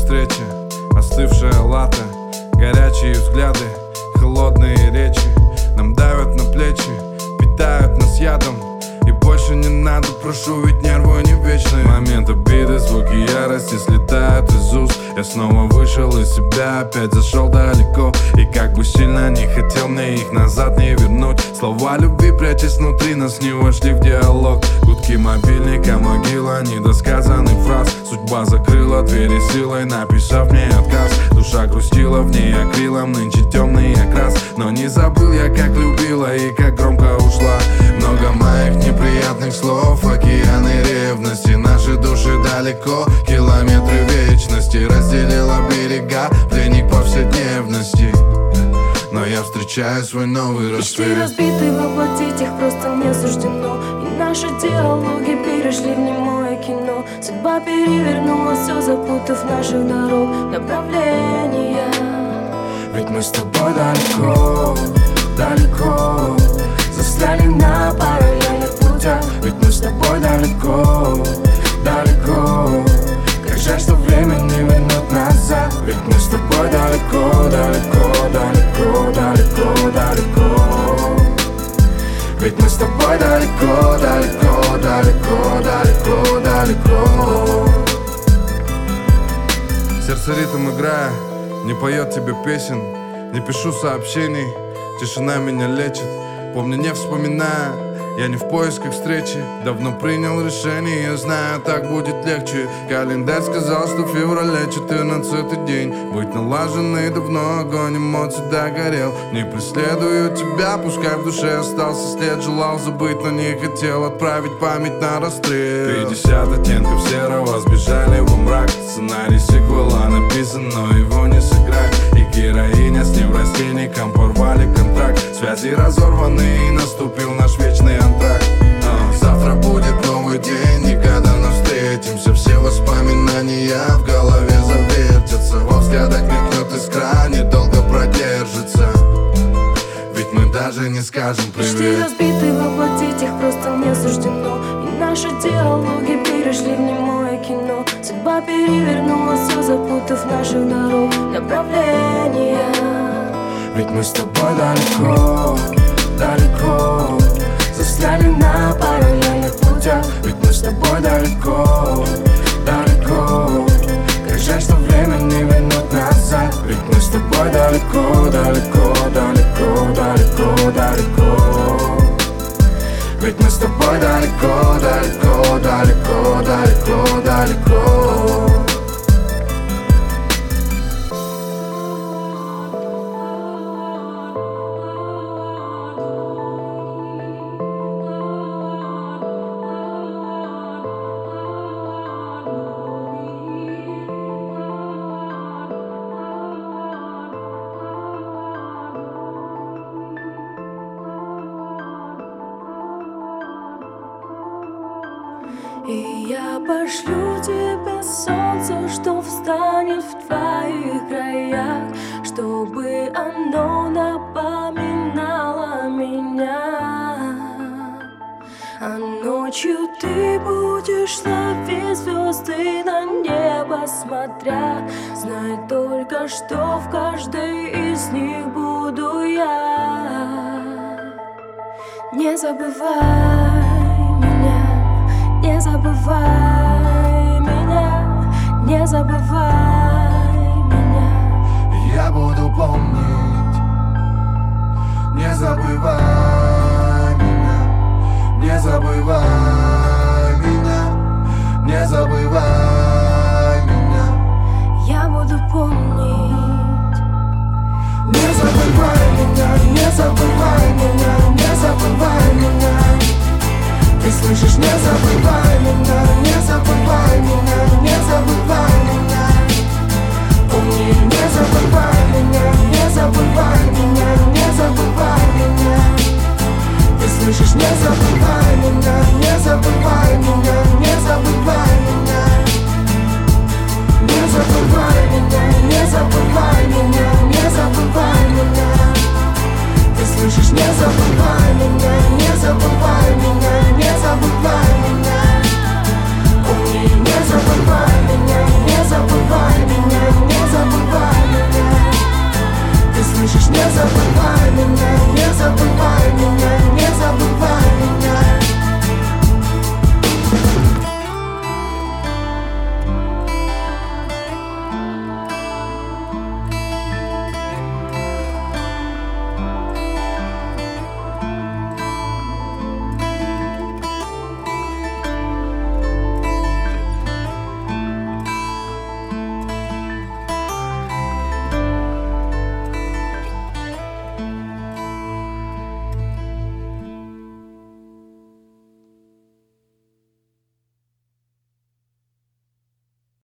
встречи, остывшая лата, горячие взгляды, холодные речи нам давят на плечи, питают нас ядом. И больше не надо, прошу, ведь нервы не вечные. Момент обиды, звуки ярости слетают из уст. Я снова вышел из себя, опять зашел далеко. И как бы сильно не хотел, мне их назад не вернуть. Слова любви, прячась внутри, нас не вошли в диалог. Гудки мобильника, могила недосказанных фраз. Судьба закрыла двери силой, написав мне отказ. Душа грустила, в ней акрилом нынче темный окрас. Но не забыл я, как любила и как громко ушла. Много моих неприятных слов, океаны ревности. Наши души далеко, километры вечности. Разделила берега, пленник повседневности. Но я встречаю свой новый рассвет. Мечты разбиты, воплотить их просто не суждено. И наши диалоги перешли в немое кино. Судьба перевернула все, запутав наших дорог направления. Ведь мы с тобой далеко, далеко, застряли на параллельных путях. Ведь мы с тобой далеко, далеко, как жаль, что время не вернет назад. Ведь мы с тобой далеко, далеко, далеко, далеко, далеко. Ведь мы с тобой далеко, далеко, далеко, далеко, далеко. Сердце ритм играя, не поет тебе песен, не пишу сообщений, тишина меня лечит. Помню, не вспоминая, я не в поисках встречи. Давно принял решение, я знаю, так будет легче. Календарь сказал, что в феврале 14-й день. Быть налаженный давно, огонь эмоций догорел. Не преследую тебя, пускай в душе остался след. Желал забыть, но не хотел отправить память на расстрел. 50 оттенков серого сбежали во мрак. Сценарий сиквела написан, но его не сыграть. И героиня с неврастенником порвали контракт. Связи разорваны, и наступил наш вечный антракт. Завтра будет новый день, никогда не встретимся. Все воспоминания в голове завертятся. Во взглядах мелькнет искра, недолго продержится. Ведь мы даже не скажем привет. Мечты разбиты, воплотить их просто не суждено. И наши диалоги перешли в немое кино. Судьба перевернула все, запутав наших дорог направления. Ведь мы с тобой далеко, далеко, застряли на параллельных путях. Ведь мы с тобой далеко, далеко, как жаль, что время не вернет назад. Ведь мы с тобой далеко, далеко, далеко, далеко, далеко. Ведь мы с тобой далеко, далеко, далеко, далеко, далеко. И я пошлю тебе солнце, что встанет в твоих краях, чтобы оно напоминало меня. А ночью ты будешь ловить звезды на небо смотря. Знай только, что в каждой из них буду я. Не забывай меня, не забывай меня, не забывай меня. Я буду помнить. Не забывай меня, не забывай меня, не забывай меня. Я буду помнить. Не забывай меня, не забывай меня, не забывай меня. Ты слышишь, не забывай меня, не забывай меня, не забывай меня. Помни, не забывай меня, не забывай меня, не забывай меня. Ты слышишь, не забывай меня, не забывай меня, не забывай меня. Не забывай меня, не забывай меня, не забывай меня. Ты слышишь, не забывай меня, не забывай меня, не забывай меня. Помни, не забывай меня, не забывай меня. слышишь, не забывай